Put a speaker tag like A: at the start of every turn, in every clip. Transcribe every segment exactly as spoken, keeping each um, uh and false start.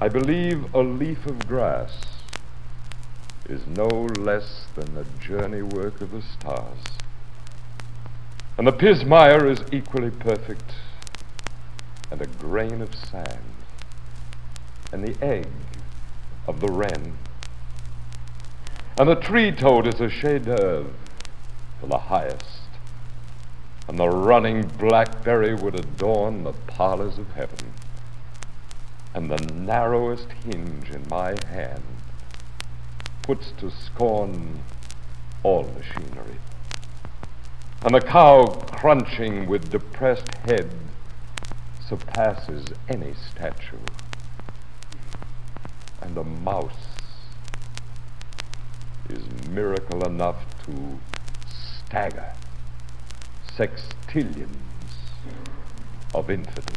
A: I believe a leaf of grass is no less than the journey work of the stars. And the pismire is equally perfect, and a grain of sand, and the egg of the wren. And the tree toad is a chef d'oeuvre for the highest, and the running blackberry would adorn the parlors of heaven. And the narrowest hinge in my hand puts to scorn all machinery. And the cow crunching with depressed head surpasses any statue. And a mouse is miracle enough to stagger sextillions of infidels.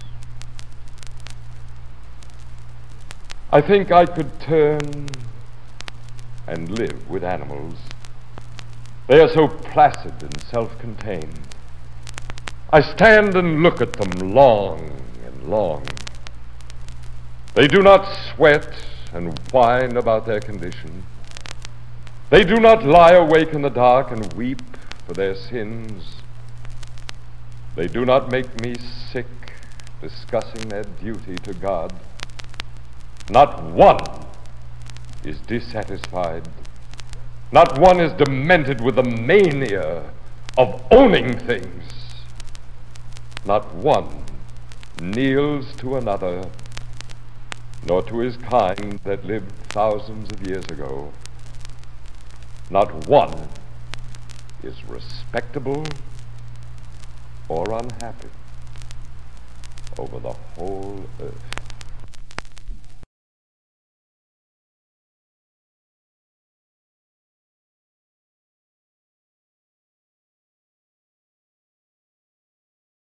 A: I think I could turn and live with animals. They are so placid and self-contained. I stand and look at them long and long. They do not sweat and whine about their condition. They do not lie awake in the dark and weep for their sins. They do not make me sick discussing their duty to God. Not one is dissatisfied. Not one is demented with the mania of owning things. Not one kneels to another, nor to his kind that lived thousands of years ago. Not one is respectable or unhappy over the whole